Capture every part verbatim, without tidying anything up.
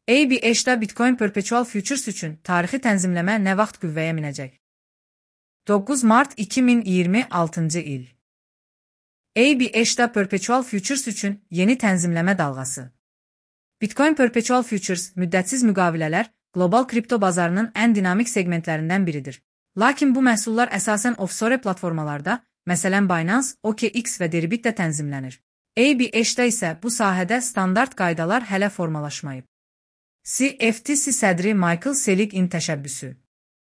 A B H-da Bitcoin Perpetual Futures üçün tarixi tənzimləmə nə vaxt qüvvəyə minəcək? doqquz mart iki min iyirmi altıncı il. A B H-da Perpetual Futures üçün yeni tənzimləmə dalğası. Bitcoin Perpetual Futures müddətsiz müqavilələr qlobal kripto bazarının ən dinamik segmentlərindən biridir. Lakin bu məhsullar əsasən offshore platformalarda, məsələn Binance, O K X və Deribitdə tənzimlənir. A B H-da isə bu sahədə standart qaydalar hələ formalaşmayıb. C F T C sədri Michael Selikin təşəbbüsü.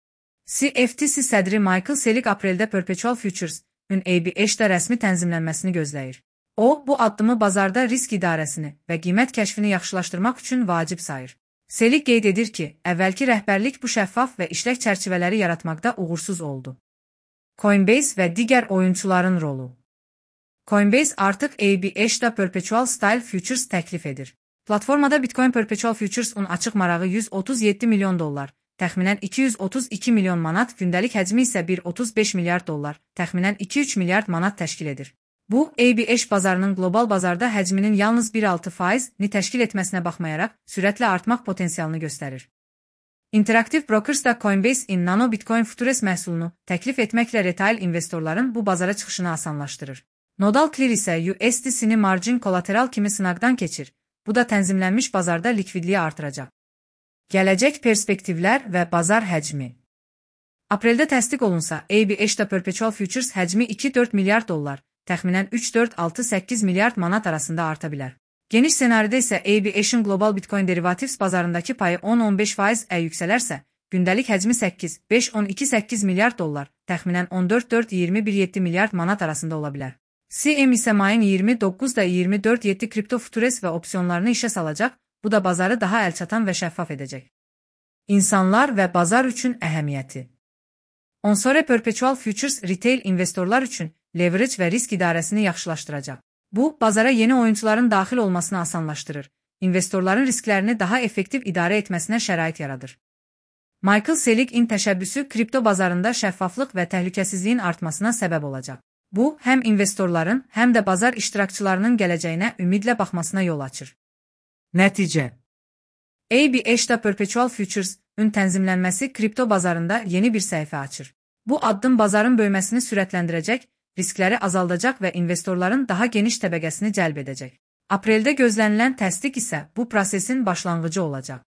C F T C sədri Michael Selik apreldə Perpetual Futures-ün A B H-da rəsmi tənzimlənməsini gözləyir. O, bu addımı bazarda risk idarəsini və qiymət kəşfini yaxşılaşdırmaq üçün vacib sayır. Selik qeyd edir ki, əvvəlki rəhbərlik bu şəffaf və işlək çərçivələri yaratmaqda uğursuz oldu. Coinbase və digər oyunçuların rolu. Coinbase artıq A B H-da Perpetual Style Futures təklif edir. Platformada Bitcoin Perpetual Futures-un açıq marağı yüz otuz yeddi milyon dollar, təxminən iki yüz otuz iki milyon manat, gündəlik həcmi isə bir nöqtə otuz beş milyard dollar, təxminən iki üç milyard manat təşkil edir. Bu, A B H bazarının qlobal bazarda həcminin yalnız bir nöqtə altı faiz-ni təşkil etməsinə baxmayaraq, sürətlə artmaq potensialını göstərir. Interactive Brokers da Coinbase in Nano Bitcoin Futures məhsulunu təklif etməklə retail investorların bu bazara çıxışını asanlaşdırır. Nodal Clear isə U S D C-ni margin collateral kimi sınaqdan keçir. Bu da tənzimlənmiş bazarda likvidliyi artıracaq. Gələcək perspektivlər və bazar həcmi. Apreldə təsdiq olunsa, A B H-da Perpetual Futures həcmi iki nöqtə dörd milyard dollar, təxminən üç nöqtə dörd altı səkkiz milyard manat arasında arta bilər. Geniş ssenaridə isə A B H-in qlobal Bitcoin derivatives bazarındakı payı on on beş faiz-ə yüksələrsə, gündəlik həcmi səkkiz beş on iki səkkiz milyard dollar, təxminən on dörd dörd iyirmi bir yeddi milyard manat arasında ola bilər. C M isə mayın iyirmi doqquzda iyirmi dörd yeddi kripto futures və opsiyonlarını işə salacaq, bu da bazarı daha əlçatan və şəffaf edəcək. İnsanlar və bazar üçün əhəmiyyəti. Onsore Perpetual Futures retail investorlar üçün leverage və risk idarəsini yaxşılaşdıracaq. Bu, bazara yeni oyuncuların daxil olmasını asanlaşdırır, investorların risklərini daha effektiv idarə etməsinə şərait yaradır. Michael Selikin təşəbbüsü kripto bazarında şəffaflıq və təhlükəsizliyin artmasına səbəb olacaq. Bu, həm investorların, həm də bazar iştirakçılarının gələcəyinə ümidlə baxmasına yol açır. Nəticə. A B H-da Perpetual Futures-ün tənzimlənməsi kripto bazarında yeni bir səhifə açır. Bu addım bazarın böyüməsini sürətləndirəcək, riskləri azaldacaq və investorların daha geniş təbəqəsini cəlb edəcək. Apreldə gözlənilən təsdiq isə bu prosesin başlanğıcı olacaq.